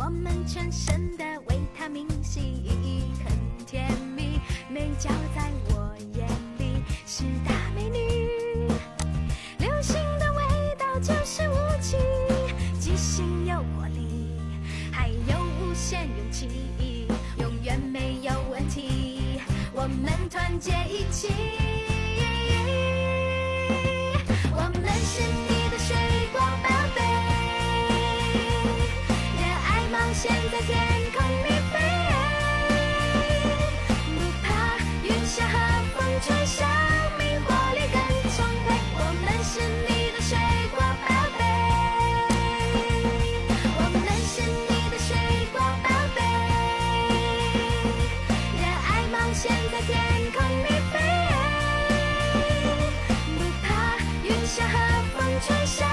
我们全身的维他命 C 很甜蜜，美娇在我眼里是大美女。流行的味道就是武器，即兴有活力，还有无限勇气，永远没有问题。我们团结一起，我们是你的水果宝贝，热爱冒险在天空里飞，不怕云下和风吹，生命活力更充沛。我们是你的水果宝贝，我们是你的水果宝贝，热爱冒险在天空里飞，不怕云下和风吹。